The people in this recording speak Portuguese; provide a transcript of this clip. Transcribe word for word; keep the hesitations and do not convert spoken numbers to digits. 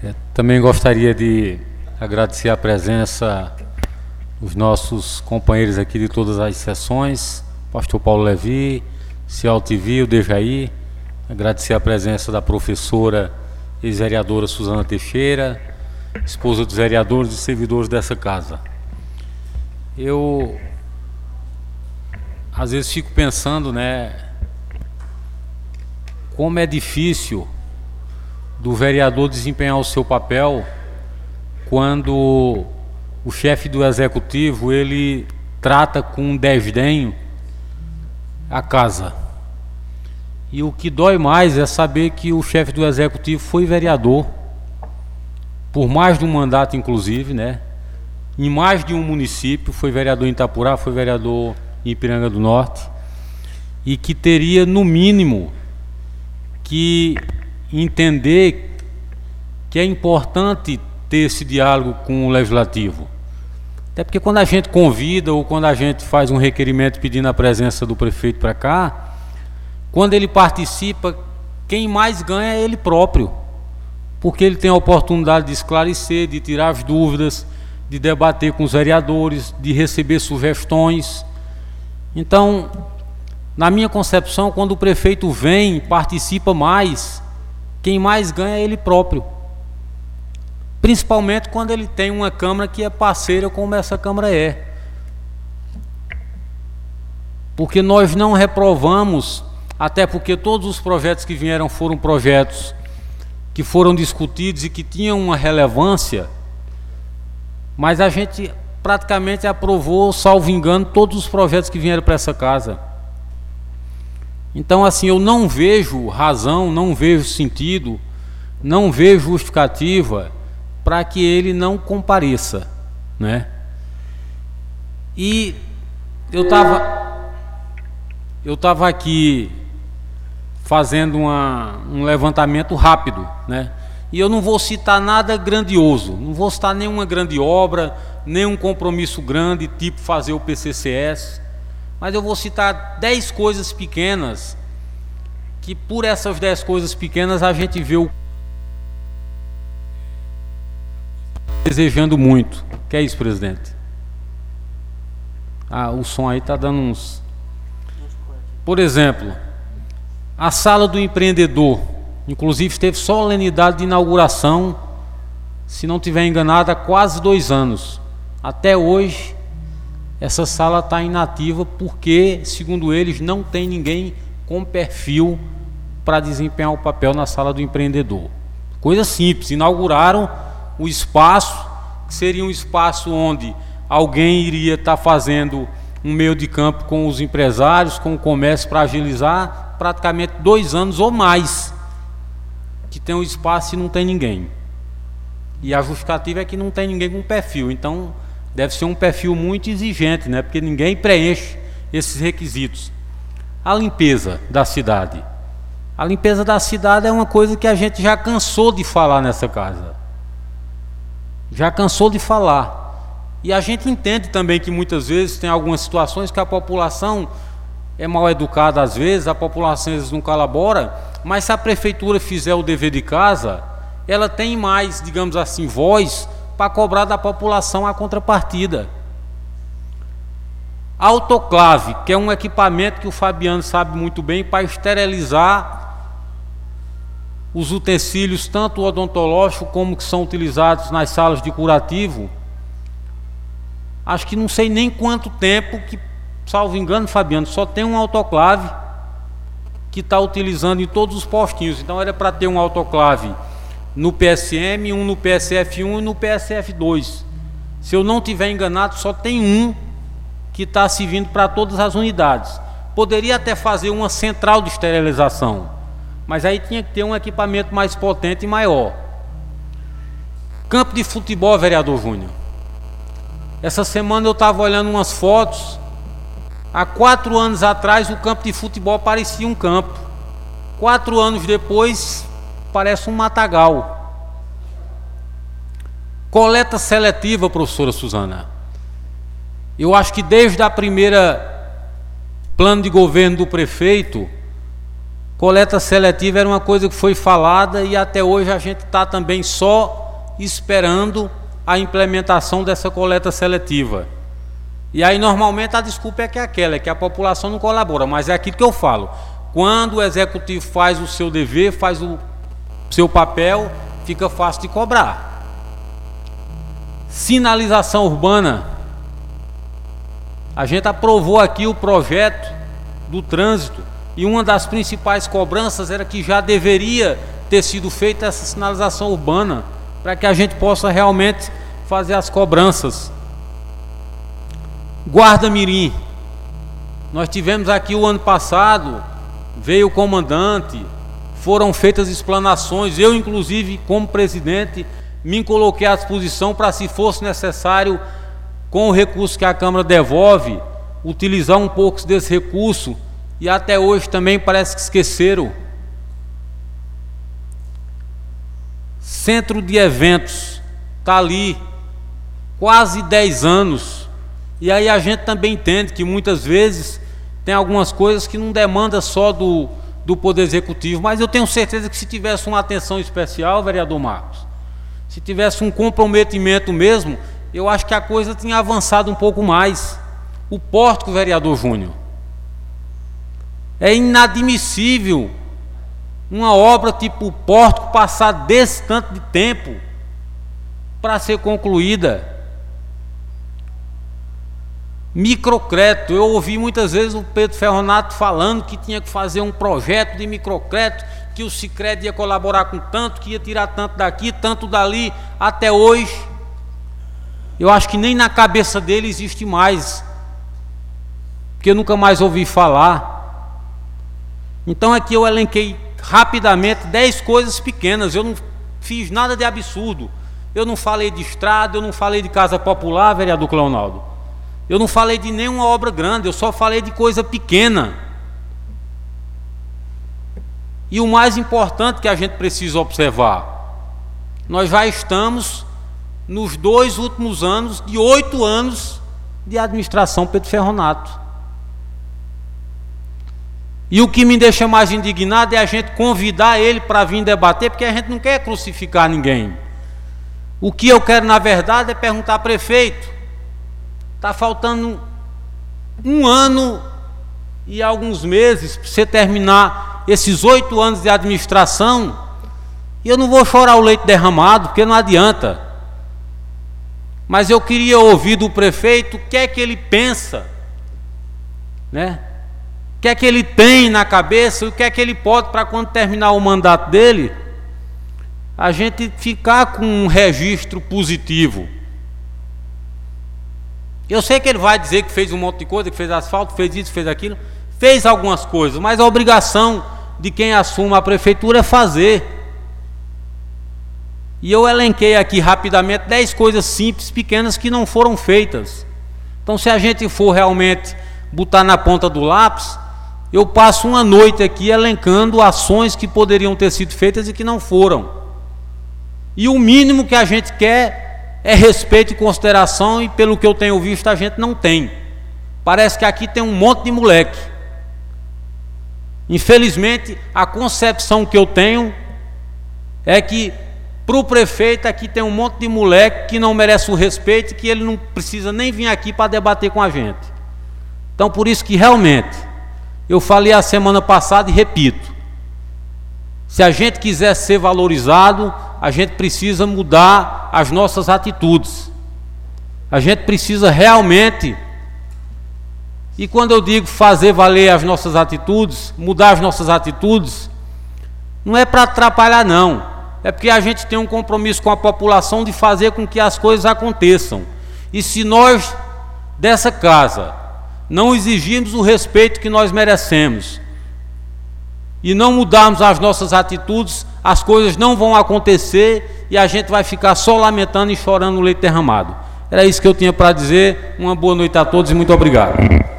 Também gostaria de agradecer a presença dos nossos companheiros aqui de todas as sessões, pastor Paulo Levi, Cial T V, o Dejaí, agradecer a presença da professora ex-vereadora Suzana Teixeira, esposa dos vereadores e servidores dessa casa. Eu, às vezes, fico pensando, né, como é difícil do vereador desempenhar o seu papel quando o chefe do executivo ele trata com desdém a casa. E o que dói mais é saber que o chefe do executivo foi vereador por mais de um mandato, inclusive, né? Em mais de um município, foi vereador em Itapurá, foi vereador em Ipiranga do Norte, e que teria, no mínimo, que entender que é importante ter esse diálogo com o legislativo. Até porque quando a gente convida ou quando a gente faz um requerimento pedindo a presença do prefeito para cá, quando ele participa, quem mais ganha é ele próprio, porque ele tem a oportunidade de esclarecer, de tirar as dúvidas, de debater com os vereadores, de receber sugestões. Então, na minha concepção, quando o prefeito vem, participa mais, quem mais ganha é ele próprio. Principalmente quando ele tem uma Câmara que é parceira como essa Câmara é. Porque nós não reprovamos, até porque todos os projetos que vieram foram projetos que foram discutidos e que tinham uma relevância, mas a gente praticamente aprovou, salvo engano, todos os projetos que vieram para essa casa. Então, assim, eu não vejo razão, não vejo sentido, não vejo justificativa para que ele não compareça, né? E eu estava eu estava aqui fazendo uma, um levantamento rápido, né? E eu não vou citar nada grandioso, não vou citar nenhuma grande obra, nenhum compromisso grande, tipo fazer o P C C S, mas eu vou citar dez coisas pequenas, que por essas dez coisas pequenas a gente vê o desejando muito. Que é isso, presidente? Ah, o som aí está dando uns... Por exemplo, a sala do empreendedor, inclusive teve solenidade de inauguração, se não estiver enganado, há quase dois anos. Até hoje, essa sala está inativa porque, segundo eles, não tem ninguém com perfil para desempenhar o papel na sala do empreendedor. Coisa simples, inauguraram o espaço, que seria um espaço onde alguém iria estar fazendo um meio de campo com os empresários, com o comércio, para agilizar praticamente dois anos ou mais, que tem um espaço e não tem ninguém. E a justificativa é que não tem ninguém com perfil, então deve ser um perfil muito exigente, né? Porque ninguém preenche esses requisitos. A limpeza da cidade. A limpeza da cidade é uma coisa que a gente já cansou de falar nessa casa. Já cansou de falar. E a gente entende também que muitas vezes tem algumas situações que a população é mal educada às vezes, a população às vezes não colabora, mas se a prefeitura fizer o dever de casa, ela tem mais, digamos assim, voz para cobrar da população a contrapartida. A autoclave, que é um equipamento que o Fabiano sabe muito bem, para esterilizar os utensílios, tanto odontológicos como que são utilizados nas salas de curativo. Acho que não sei nem quanto tempo que, salvo engano, Fabiano, só tem um autoclave que está utilizando em todos os postinhos. Então era para ter um autoclave no P S M, um no P S F um e no P S F dois. Se eu não estiver enganado, só tem um que está servindo para todas as unidades. Poderia até fazer uma central de esterilização, mas aí tinha que ter um equipamento mais potente e maior. Campo de futebol, vereador Júnior. Essa semana eu estava olhando umas fotos. Há quatro anos atrás o campo de futebol parecia um campo. Quatro anos depois parece um matagal. Coleta seletiva, professora Suzana. Eu acho que desde a primeira plano de governo do prefeito, Coleta seletiva era uma coisa que foi falada e até hoje a gente está também só esperando a implementação dessa coleta seletiva. E aí normalmente a desculpa é que é aquela, é que a população não colabora, mas é aquilo que eu falo. Quando o executivo faz o seu dever, faz o seu papel, fica fácil de cobrar. Sinalização urbana. A gente aprovou aqui o projeto do trânsito e uma das principais cobranças era que já deveria ter sido feita essa sinalização urbana para que a gente possa realmente fazer as cobranças. Guarda Mirim. Nós tivemos aqui o ano passado, veio o comandante, foram feitas explanações, eu inclusive como presidente me coloquei à disposição para, se fosse necessário, com o recurso que a Câmara devolve, utilizar um pouco desse recurso, e até hoje também parece que esqueceram. Centro de eventos, está ali, quase dez anos, e aí a gente também entende que muitas vezes tem algumas coisas que não demandam só do, do Poder Executivo, mas eu tenho certeza que se tivesse uma atenção especial, vereador Marcos, se tivesse um comprometimento mesmo, eu acho que a coisa tinha avançado um pouco mais. O pórtico, vereador Júnior, é inadmissível uma obra tipo o pórtico passar desse tanto de tempo para ser concluída. Microcrédito, eu ouvi muitas vezes o Pedro Ferronato falando que tinha que fazer um projeto de microcrédito, que o Sicredi ia colaborar com tanto, que ia tirar tanto daqui, tanto dali. Até hoje eu acho que nem na cabeça dele existe mais, porque eu nunca mais ouvi falar. Então aqui eu elenquei rapidamente dez coisas pequenas, eu não fiz nada de absurdo. Eu não falei de estrada, eu não falei de casa popular, vereador Cleonaldo, eu não falei de nenhuma obra grande, eu só falei de coisa pequena. E o mais importante que a gente precisa observar, nós já estamos nos dois últimos anos, de oito anos de administração Pedro Ferronato. E o que me deixa mais indignado é a gente convidar ele para vir debater, porque a gente não quer crucificar ninguém. O que eu quero, na verdade, é perguntar, prefeito, está faltando um ano e alguns meses para você terminar esses oito anos de administração, e eu não vou chorar o leite derramado, porque não adianta. Mas eu queria ouvir do prefeito o que é que ele pensa, né? O que é que ele tem na cabeça, o que é que ele pode, para quando terminar o mandato dele, a gente ficar com um registro positivo. Eu sei que ele vai dizer que fez um monte de coisa, que fez asfalto, fez isso, fez aquilo, fez algumas coisas, mas a obrigação de quem assume a prefeitura é fazer. E eu elenquei aqui rapidamente dez coisas simples, pequenas, que não foram feitas. Então, se a gente for realmente botar na ponta do lápis, eu passo uma noite aqui elencando ações que poderiam ter sido feitas e que não foram. E o mínimo que a gente quer é respeito e consideração, e pelo que eu tenho visto a gente não tem. Parece que aqui tem um monte de moleque. Infelizmente, a concepção que eu tenho é que para o prefeito aqui tem um monte de moleque que não merece o respeito e que ele não precisa nem vir aqui para debater com a gente. Então, por isso que realmente, eu falei a semana passada e repito, se a gente quiser ser valorizado, a gente precisa mudar as nossas atitudes. A gente precisa realmente, e quando eu digo fazer valer as nossas atitudes, mudar as nossas atitudes, não é para atrapalhar não, é porque a gente tem um compromisso com a população de fazer com que as coisas aconteçam. E se nós, dessa casa, não exigirmos o respeito que nós merecemos e não mudarmos as nossas atitudes, as coisas não vão acontecer e a gente vai ficar só lamentando e chorando no leite derramado. Era isso que eu tinha para dizer. Uma boa noite a todos e muito obrigado.